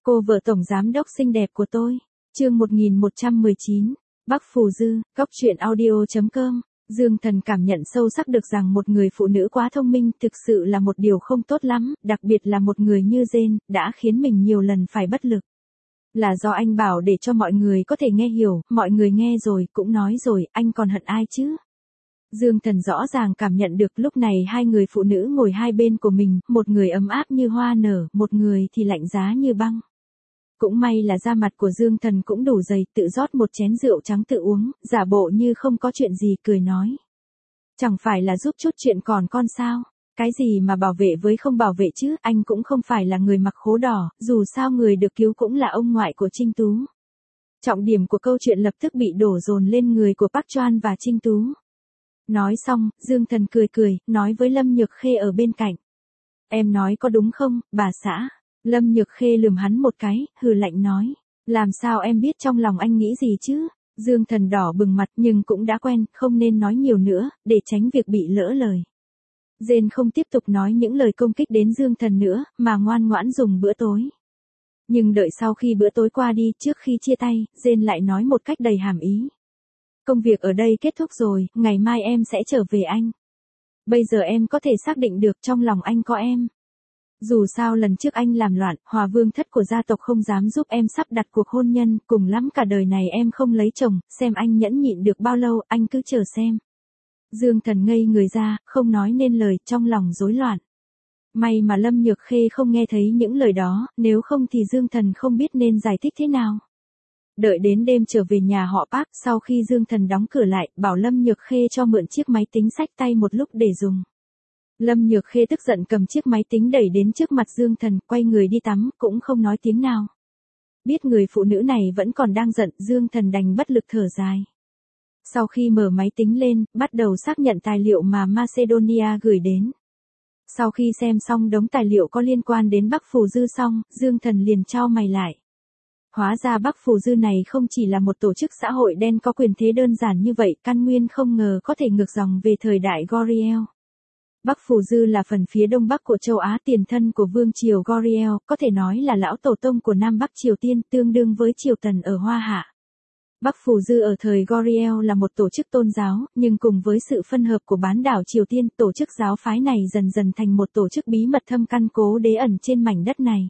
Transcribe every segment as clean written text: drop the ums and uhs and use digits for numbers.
Cô vợ tổng giám đốc xinh đẹp của tôi. Chương 1119. Bắc Phù Dư, góc truyện audio.com. Dương Thần cảm nhận sâu sắc được rằng một người phụ nữ quá thông minh thực sự là một điều không tốt lắm, đặc biệt là một người như Jane, đã khiến mình nhiều lần phải bất lực. Là do anh bảo để cho mọi người có thể nghe hiểu, mọi người nghe rồi, cũng nói rồi, anh còn hận ai chứ? Dương Thần rõ ràng cảm nhận được lúc này hai người phụ nữ ngồi hai bên của mình, một người ấm áp như hoa nở, một người thì lạnh giá như băng. Cũng may là da mặt của Dương Thần cũng đủ dày, tự rót một chén rượu trắng tự uống, giả bộ như không có chuyện gì cười nói. Chẳng phải là giúp chút chuyện còn con sao? Cái gì mà bảo vệ với không bảo vệ chứ, anh cũng không phải là người mặc khố đỏ, dù sao người được cứu cũng là ông ngoại của Trinh Tú. Trọng điểm của câu chuyện lập tức bị đổ dồn lên người của Park Choan và Trinh Tú. Nói xong, Dương Thần cười cười, nói với Lâm Nhược Khê ở bên cạnh. Em nói có đúng không, bà xã? Lâm Nhược Khê lườm hắn một cái, hừ lạnh nói. Làm sao em biết trong lòng anh nghĩ gì chứ? Dương Thần đỏ bừng mặt nhưng cũng đã quen, không nên nói nhiều nữa, để tránh việc bị lỡ lời. Jane không tiếp tục nói những lời công kích đến Dương Thần nữa, mà ngoan ngoãn dùng bữa tối. Nhưng đợi sau khi bữa tối qua đi, trước khi chia tay, Jane lại nói một cách đầy hàm ý. Công việc ở đây kết thúc rồi, ngày mai em sẽ trở về anh. Bây giờ em có thể xác định được trong lòng anh có em. Dù sao lần trước anh làm loạn, Hòa Vương thất của gia tộc không dám giúp em sắp đặt cuộc hôn nhân, cùng lắm cả đời này em không lấy chồng, xem anh nhẫn nhịn được bao lâu, anh cứ chờ xem. Dương Thần ngây người ra, không nói nên lời, trong lòng rối loạn. May mà Lâm Nhược Khê không nghe thấy những lời đó, nếu không thì Dương Thần không biết nên giải thích thế nào. Đợi đến đêm trở về nhà họ Park, sau khi Dương Thần đóng cửa lại, bảo Lâm Nhược Khê cho mượn chiếc máy tính xách tay một lúc để dùng. Lâm Nhược Khê tức giận cầm chiếc máy tính đẩy đến trước mặt Dương Thần, quay người đi tắm, cũng không nói tiếng nào. Biết người phụ nữ này vẫn còn đang giận, Dương Thần đành bất lực thở dài. Sau khi mở máy tính lên, bắt đầu xác nhận tài liệu mà Macedonia gửi đến. Sau khi xem xong đống tài liệu có liên quan đến Bắc Phù Dư xong, Dương Thần liền chau mày lại. Hóa ra Bắc Phù Dư này không chỉ là một tổ chức xã hội đen có quyền thế đơn giản như vậy, căn nguyên không ngờ có thể ngược dòng về thời đại Goryeo. Bắc Phù Dư là phần phía đông bắc của châu Á, tiền thân của vương triều Goryeo, có thể nói là lão tổ tông của Nam Bắc Triều Tiên, tương đương với Triều Tần ở Hoa Hạ. Bắc Phù Dư ở thời Goryeo là một tổ chức tôn giáo, nhưng cùng với sự phân hợp của bán đảo Triều Tiên, tổ chức giáo phái này dần dần thành một tổ chức bí mật thâm căn cố đế ẩn trên mảnh đất này.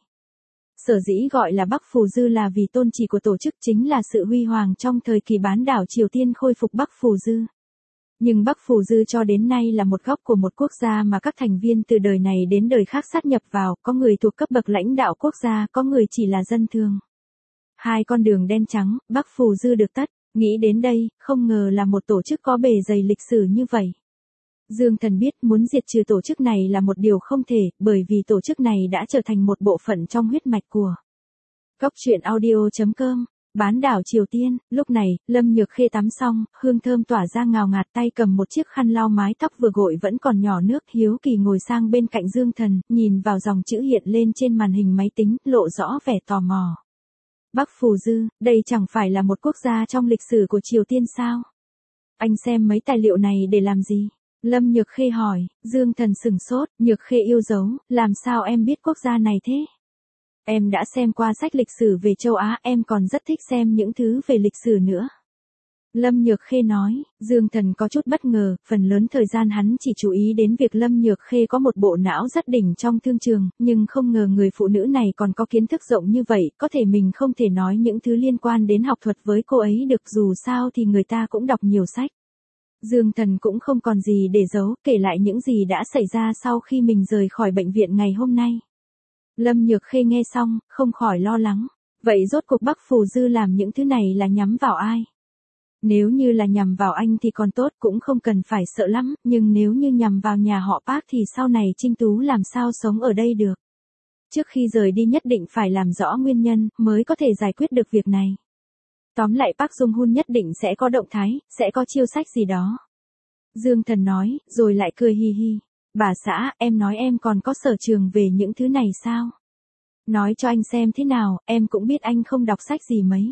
Sở dĩ gọi là Bắc Phù Dư là vì tôn chỉ của tổ chức chính là sự huy hoàng trong thời kỳ bán đảo Triều Tiên khôi phục Bắc Phù Dư. Nhưng Bắc Phù Dư cho đến nay là một góc của một quốc gia mà các thành viên từ đời này đến đời khác sát nhập vào, có người thuộc cấp bậc lãnh đạo quốc gia, có người chỉ là dân thường. Hai con đường đen trắng, Bắc Phù Dư được tắt, nghĩ đến đây, không ngờ là một tổ chức có bề dày lịch sử như vậy. Dương Thần biết muốn diệt trừ tổ chức này là một điều không thể, bởi vì tổ chức này đã trở thành một bộ phận trong huyết mạch của góc truyện audio.com. Bán đảo Triều Tiên, lúc này, Lâm Nhược Khê tắm xong, hương thơm tỏa ra ngào ngạt, tay cầm một chiếc khăn lau mái tóc vừa gội vẫn còn nhỏ nước, hiếu kỳ ngồi sang bên cạnh Dương Thần, nhìn vào dòng chữ hiện lên trên màn hình máy tính, lộ rõ vẻ tò mò. Bắc Phù Dư, đây chẳng phải là một quốc gia trong lịch sử của Triều Tiên sao? Anh xem mấy tài liệu này để làm gì? Lâm Nhược Khê hỏi. Dương Thần sửng sốt, Nhược Khê yêu dấu, làm sao em biết quốc gia này thế? Em đã xem qua sách lịch sử về châu Á, em còn rất thích xem những thứ về lịch sử nữa. Lâm Nhược Khê nói. Dương Thần có chút bất ngờ, phần lớn thời gian hắn chỉ chú ý đến việc Lâm Nhược Khê có một bộ não rất đỉnh trong thương trường, nhưng không ngờ người phụ nữ này còn có kiến thức rộng như vậy, có thể mình không thể nói những thứ liên quan đến học thuật với cô ấy được, dù sao thì người ta cũng đọc nhiều sách. Dương Thần cũng không còn gì để giấu, kể lại những gì đã xảy ra sau khi mình rời khỏi bệnh viện ngày hôm nay. Lâm Nhược Khê nghe xong, không khỏi lo lắng. Vậy rốt cuộc Bắc Phù Dư làm những thứ này là nhắm vào ai? Nếu như là nhằm vào anh thì còn tốt, cũng không cần phải sợ lắm, nhưng nếu như nhằm vào nhà họ Park thì sau này Trinh Tú làm sao sống ở đây được? Trước khi rời đi nhất định phải làm rõ nguyên nhân, mới có thể giải quyết được việc này. Tóm lại Park Jung Hun nhất định sẽ có động thái, sẽ có chiêu sách gì đó. Dương Thần nói, rồi lại cười hi hi. Bà xã, em nói em còn có sở trường về những thứ này sao? Nói cho anh xem thế nào, em cũng biết anh không đọc sách gì mấy.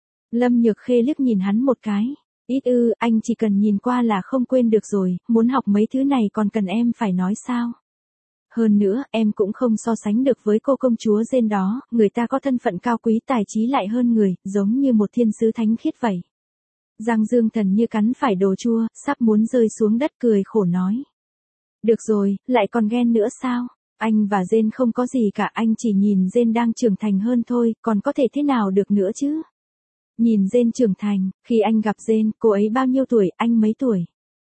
Lâm Nhược Khê liếc nhìn hắn một cái. Ít ư, anh chỉ cần nhìn qua là không quên được rồi, muốn học mấy thứ này còn cần em phải nói sao? Hơn nữa, em cũng không so sánh được với cô công chúa Jane đó, người ta có thân phận cao quý tài trí lại hơn người, giống như một thiên sứ thánh khiết vậy. Giang Dương Thần như cắn phải đồ chua, sắp muốn rơi xuống đất cười khổ nói. Được rồi, lại còn ghen nữa sao? Anh và Jane không có gì cả, anh chỉ nhìn Jane đang trưởng thành hơn thôi, còn có thể thế nào được nữa chứ? Nhìn Jane trưởng thành, khi anh gặp Jane, cô ấy bao nhiêu tuổi, anh mấy tuổi?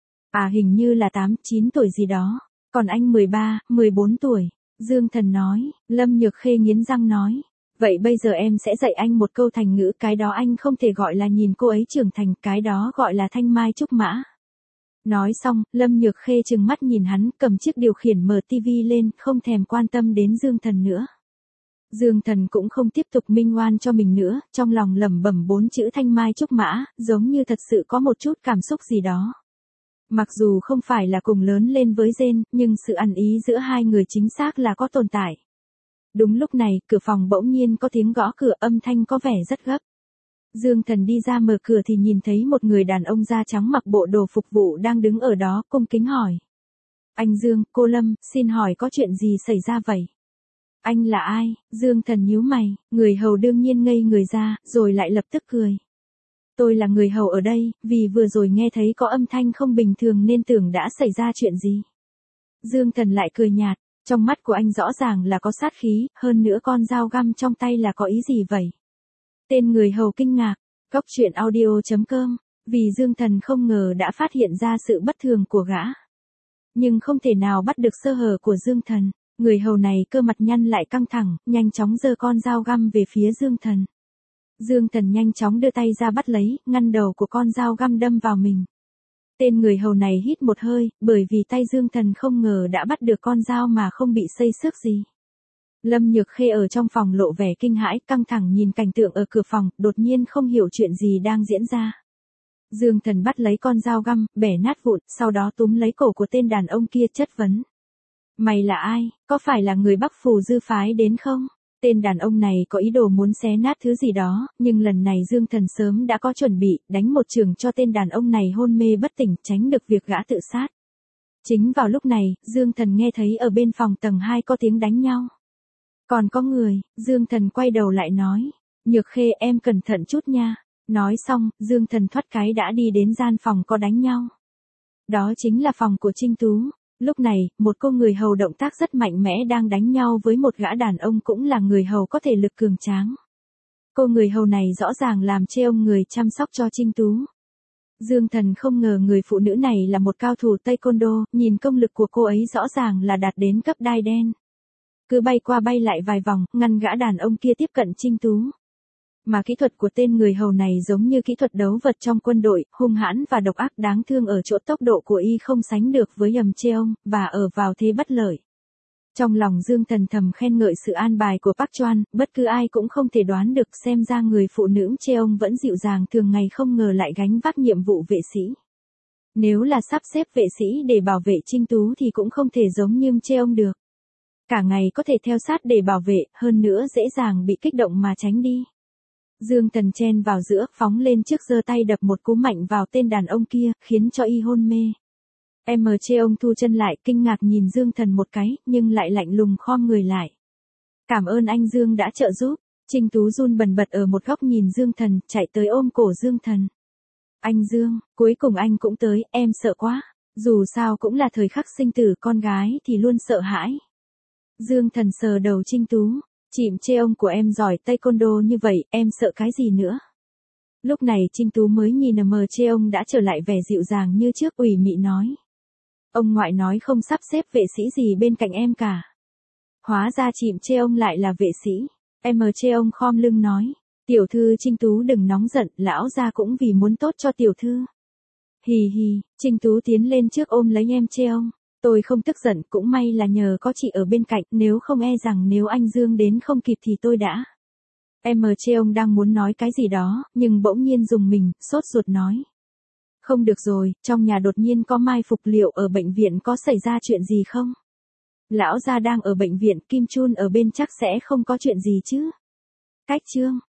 À hình như là 8, 9 tuổi gì đó. Còn anh 13, 14 tuổi. Dương Thần nói, Lâm Nhược Khê nghiến răng nói. Vậy bây giờ em sẽ dạy anh một câu thành ngữ, cái đó anh không thể gọi là nhìn cô ấy trưởng thành, cái đó gọi là thanh mai trúc mã. Nói xong, Lâm Nhược Khê trừng mắt nhìn hắn, cầm chiếc điều khiển mở tivi lên, không thèm quan tâm đến Dương Thần nữa. Dương Thần cũng không tiếp tục minh oan cho mình nữa, trong lòng lẩm bẩm 4 chữ thanh mai trúc mã, giống như thật sự có một chút cảm xúc gì đó. Mặc dù không phải là cùng lớn lên với Jane, nhưng sự ăn ý giữa hai người chính xác là có tồn tại. Đúng lúc này, cửa phòng bỗng nhiên có tiếng gõ cửa, âm thanh có vẻ rất gấp. Dương Thần đi ra mở cửa thì nhìn thấy một người đàn ông da trắng mặc bộ đồ phục vụ đang đứng ở đó, cung kính hỏi. Anh Dương, cô Lâm, xin hỏi có chuyện gì xảy ra vậy? Anh là ai? Dương Thần nhíu mày, người hầu đương nhiên ngây người ra, rồi lại lập tức cười. Tôi là người hầu ở đây, vì vừa rồi nghe thấy có âm thanh không bình thường nên tưởng đã xảy ra chuyện gì. Dương Thần lại cười nhạt, trong mắt của anh rõ ràng là có sát khí, hơn nữa con dao găm trong tay là có ý gì vậy? Tên người hầu kinh ngạc, góc truyện audio.com, vì Dương Thần không ngờ đã phát hiện ra sự bất thường của gã. Nhưng không thể nào bắt được sơ hở của Dương Thần, người hầu này cơ mặt nhăn lại căng thẳng, nhanh chóng giơ con dao găm về phía Dương Thần. Dương Thần nhanh chóng đưa tay ra bắt lấy, ngăn đầu của con dao găm đâm vào mình. Tên người hầu này hít một hơi, bởi vì tay Dương Thần không ngờ đã bắt được con dao mà không bị xây xước gì. Lâm Nhược Khê ở trong phòng lộ vẻ kinh hãi, căng thẳng nhìn cảnh tượng ở cửa phòng, đột nhiên không hiểu chuyện gì đang diễn ra. Dương Thần bắt lấy con dao găm, bẻ nát vụn, sau đó túm lấy cổ của tên đàn ông kia chất vấn. Mày là ai, có phải là người Bắc Phù Dư phái đến không? Tên đàn ông này có ý đồ muốn xé nát thứ gì đó, nhưng lần này Dương Thần sớm đã có chuẩn bị, đánh một chưởng cho tên đàn ông này hôn mê bất tỉnh, tránh được việc gã tự sát. Chính vào lúc này, Dương Thần nghe thấy ở bên phòng tầng 2 có tiếng đánh nhau. Còn có người, Dương Thần quay đầu lại nói, Nhược Khê em cẩn thận chút nha. Nói xong, Dương Thần thoát cái đã đi đến gian phòng có đánh nhau. Đó chính là phòng của Trinh Tú. Lúc này, một cô người hầu động tác rất mạnh mẽ đang đánh nhau với một gã đàn ông cũng là người hầu có thể lực cường tráng. Cô người hầu này rõ ràng làm chê ông người chăm sóc cho Trinh Tú. Dương Thần không ngờ người phụ nữ này là một cao thủ taekwondo, nhìn công lực của cô ấy rõ ràng là đạt đến cấp đai đen. Cứ bay qua bay lại vài vòng, ngăn gã đàn ông kia tiếp cận Trinh Tú. Mà kỹ thuật của tên người hầu này giống như kỹ thuật đấu vật trong quân đội, hung hãn và độc ác đáng thương ở chỗ tốc độ của y không sánh được với Yầm Cheong, và ở vào thế bất lợi. Trong lòng Dương Thần thầm khen ngợi sự an bài của Park Choan, bất cứ ai cũng không thể đoán được xem ra người phụ nữ Cheong vẫn dịu dàng thường ngày không ngờ lại gánh vác nhiệm vụ vệ sĩ. Nếu là sắp xếp vệ sĩ để bảo vệ Trinh Tú thì cũng không thể giống như Cheong được. Cả ngày có thể theo sát để bảo vệ, hơn nữa dễ dàng bị kích động mà tránh đi. Dương Thần chen vào giữa, phóng lên trước giơ tay đập một cú mạnh vào tên đàn ông kia, khiến cho y hôn mê. Cheong thu chân lại, kinh ngạc nhìn Dương Thần một cái, nhưng lại lạnh lùng khom người lại. Cảm ơn anh Dương đã trợ giúp. Trinh Tú run bần bật ở một góc nhìn Dương Thần, chạy tới ôm cổ Dương Thần. Anh Dương, cuối cùng anh cũng tới, em sợ quá. Dù sao cũng là thời khắc sinh tử, con gái thì luôn sợ hãi. Dương Thần sờ đầu Trinh Tú. Chìm Cheong của em giỏi taekwondo như vậy, em sợ cái gì nữa? Lúc này Trinh Tú mới nhìn Cheong đã trở lại vẻ dịu dàng như trước, ủy mị nói. Ông ngoại nói không sắp xếp vệ sĩ gì bên cạnh em cả. Hóa ra Chìm Cheong lại là vệ sĩ. Cheong khom lưng nói. Tiểu thư Trinh Tú đừng nóng giận, lão gia cũng vì muốn tốt cho tiểu thư. Hì hì, Trinh Tú tiến lên trước ôm lấy Cheong. Tôi không tức giận, cũng may là nhờ có chị ở bên cạnh, nếu không e rằng nếu anh Dương đến không kịp thì tôi đã. Cheong đang muốn nói cái gì đó, nhưng bỗng nhiên dùng mình, sốt ruột nói. Không được rồi, trong nhà đột nhiên có mai phục, liệu ở bệnh viện có xảy ra chuyện gì không? Lão gia đang ở bệnh viện, Kim Chun ở bên chắc sẽ không có chuyện gì chứ. Cách chương.